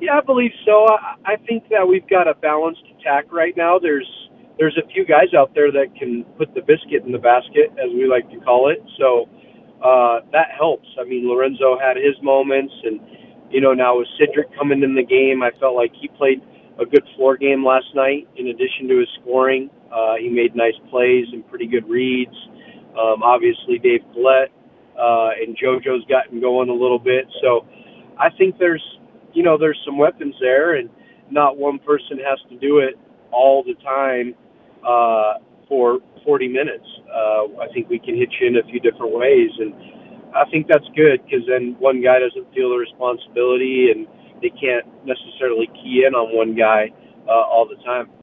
Yeah, I believe so. I think that we've got a balanced attack right now. There's a few guys out there that can put the biscuit in the basket, as we like to call it. So that helps. I mean, Lorenzo had his moments, and now with Cedric coming in the game, I felt like he played a good floor game last night. In addition to his scoring, he made nice plays and pretty good reads. Obviously, Dave Collette and JoJo's gotten going a little bit. So I think there's some weapons there, and not one person has to do it all the time for 40 minutes. I think we can hit you in a few different ways, and I think that's good because then one guy doesn't feel the responsibility, and they can't necessarily key in on one guy all the time.